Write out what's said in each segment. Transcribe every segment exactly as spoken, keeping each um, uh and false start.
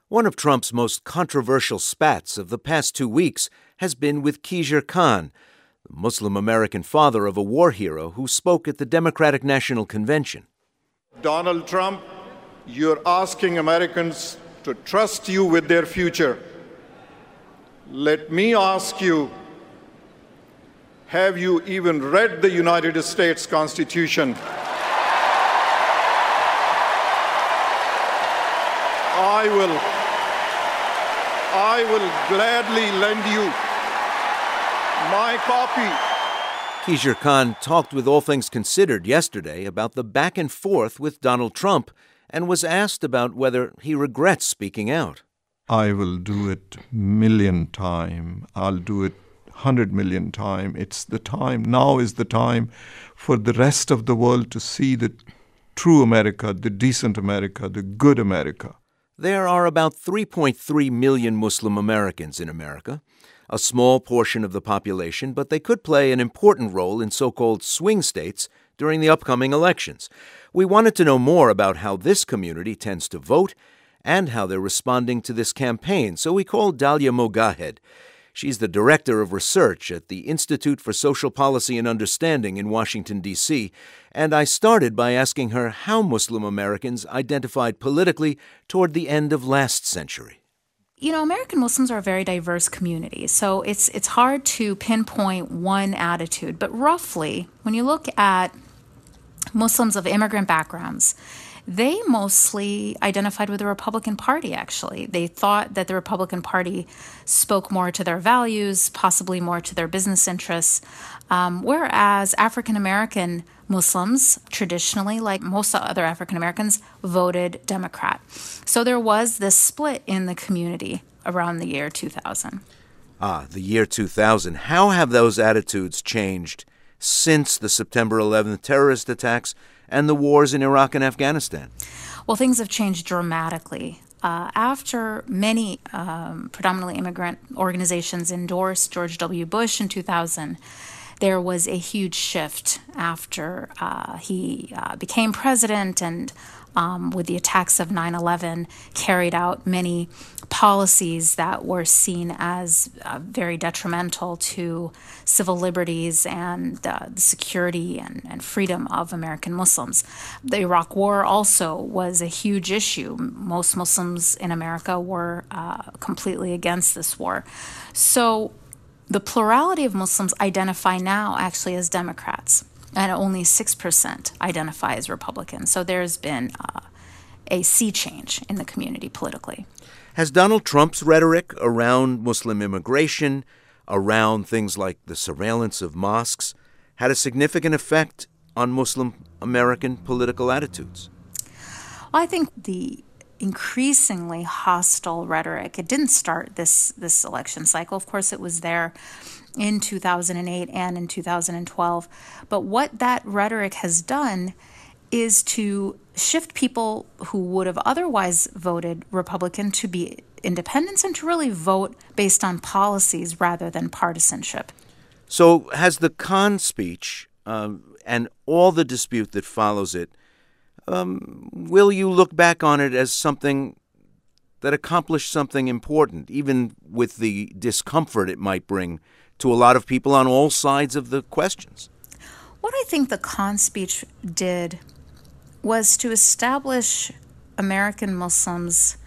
One of Trump's most controversial spats of the past two weeks has been with Khizr Khan, the Muslim-American father of a war hero who spoke at the Democratic National Convention. Donald Trump, you're asking Americans to trust you with their future. Let me ask you, have you even read the United States Constitution? I will, I will gladly lend you my copy. Khizr Khan talked with All Things Considered yesterday about the back and forth with Donald Trump and was asked about whether he regrets speaking out. I will do it million time. I'll do it hundred million time. It's the time. Now is the time for the rest of the world to see the true America, the decent America, the good America. There are about three point three million Muslim Americans in America, a small portion of the population, but they could play an important role in so-called swing states during the upcoming elections. We wanted to know more about how this community tends to vote and how they're responding to this campaign, so we called Dalia Mogahed. She's the director of research at the Institute for Social Policy and Understanding in Washington, D C, and I started by asking her how Muslim Americans identified politically toward the end of last century. You know, American Muslims are a very diverse community, so it's it's hard to pinpoint one attitude. But roughly, when you look at Muslims of immigrant backgrounds, they mostly identified with the Republican Party, actually. They thought that the Republican Party spoke more to their values, possibly more to their business interests, um, whereas African-American Muslims, traditionally, like most other African Americans, voted Democrat. So there was this split in the community around the year two thousand. Ah, the year two thousand. How have those attitudes changed since the September eleventh terrorist attacks and the wars in Iraq and Afghanistan? Well, things have changed dramatically. Uh, after many um, predominantly immigrant organizations endorsed George W. Bush in two thousand, there was a huge shift after uh, he uh, became president and um, with the attacks of nine eleven carried out many policies that were seen as uh, very detrimental to civil liberties and uh, the security and, and freedom of American Muslims. The Iraq War also was a huge issue. Most Muslims in America were uh, completely against this war. So the plurality of Muslims identify now actually as Democrats, and only six percent identify as Republicans. So there's been uh, a sea change in the community politically. Has Donald Trump's rhetoric around Muslim immigration, around things like the surveillance of mosques, had a significant effect on Muslim American political attitudes? Well, I think the increasingly hostile rhetoric, it didn't start this this election cycle. Of course, it was there in two thousand eight and in two thousand twelve. But what that rhetoric has done is to shift people who would have otherwise voted Republican to be independents and to really vote based on policies rather than partisanship. So has the Khan speech um, and all the dispute that follows it, Um, will you look back on it as something that accomplished something important, even with the discomfort it might bring to a lot of people on all sides of the questions? What I think the Khan speech did was to establish American Muslims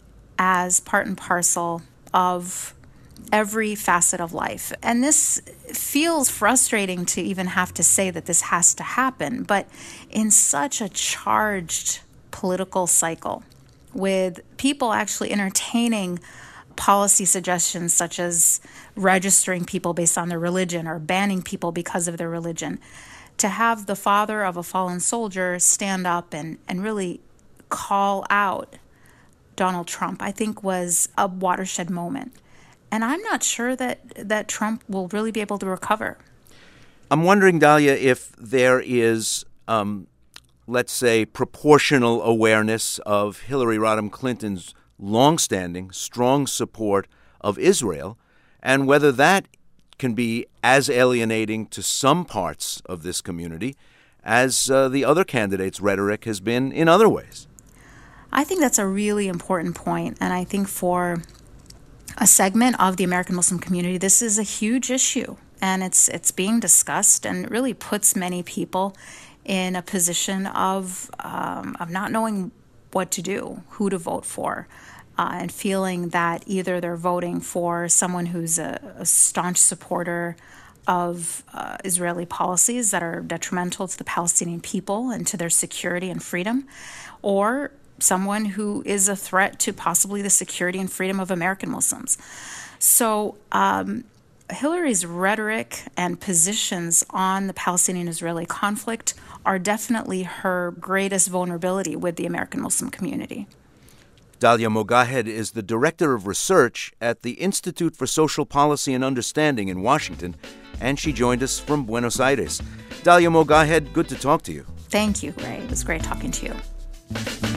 as part and parcel of every facet of life. And this feels frustrating to even have to say that this has to happen, but in such a charged political cycle, with people actually entertaining policy suggestions such as registering people based on their religion or banning people because of their religion, to have the father of a fallen soldier stand up and, and really call out Donald Trump, I think was a watershed moment. And I'm not sure that, that Trump will really be able to recover. I'm wondering, Dalia, if there is, um, let's say, proportional awareness of Hillary Rodham Clinton's longstanding, strong support of Israel, and whether that can be as alienating to some parts of this community as uh, the other candidates' rhetoric has been in other ways. I think that's a really important point, and I think for a segment of the American Muslim community, this is a huge issue, and it's it's being discussed, and it really puts many people in a position of um, of not knowing what to do, who to vote for, uh, and feeling that either they're voting for someone who's a, a staunch supporter of uh, Israeli policies that are detrimental to the Palestinian people and to their security and freedom, or someone who is a threat to possibly the security and freedom of American Muslims. So um, Hillary's rhetoric and positions on the Palestinian-Israeli conflict are definitely her greatest vulnerability with the American Muslim community. Dalia Mogahed is the Director of Research at the Institute for Social Policy and Understanding in Washington, and she joined us from Buenos Aires. Dalia Mogahed, good to talk to you. Thank you, Ray. It was great talking to you.